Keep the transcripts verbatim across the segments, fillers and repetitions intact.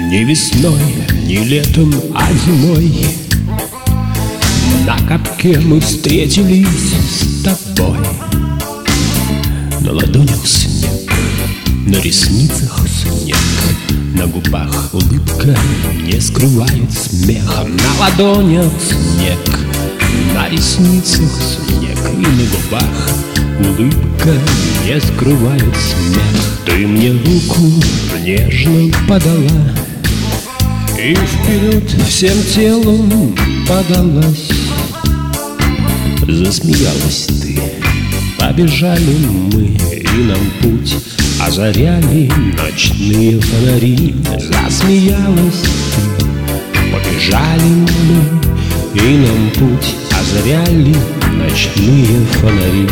Ни весной, ни летом, а зимой на катке мы встретились с тобой. На ладонях снег, на ресницах снег, на губах улыбка не скрывает смеха. На ладонях снег, на ресницах снег, и на губах улыбка не скрывает смех. Ты мне руку нежно подала и вперед всем телом подалась. Засмеялась ты, побежали мы, и нам путь озаряли ночные фонари. Засмеялась ты, побежали мы, и нам путь озаряли ночные фонари.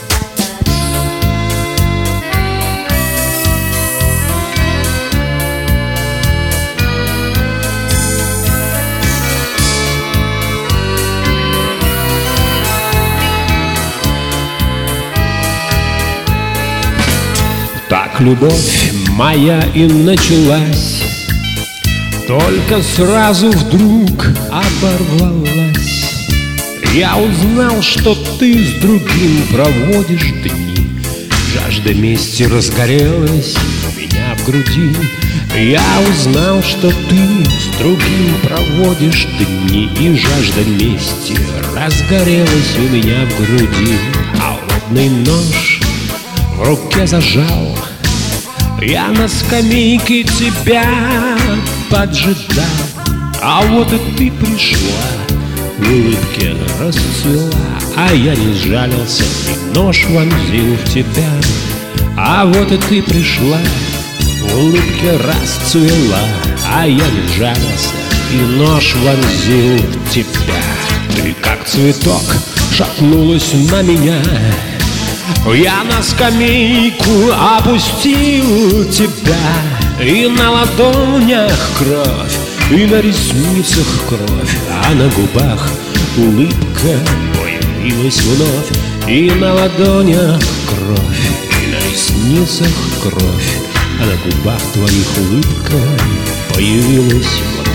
Так любовь моя и началась, только сразу вдруг оборвалась. Я узнал, что ты с другим проводишь дни, жажда мести разгорелась у меня в груди. Я узнал, что ты с другим проводишь дни, и жажда мести разгорелась у меня в груди. Холодный нож в руке зажал, я на скамейке тебя поджидал. А вот и ты пришла, в улыбке расцвела, а я не сжалился и нож вонзил в тебя. А вот и ты пришла, в улыбке расцвела, а я не сжалился и нож вонзил в тебя. Ты как цветок шатнулась на меня, я на скамейку опустил тебя, и на ладонях кровь, и на ресницах кровь, а на губах улыбка появилась вновь. И на ладонях кровь, и на ресницах кровь, а на губах твоих улыбка появилась вновь.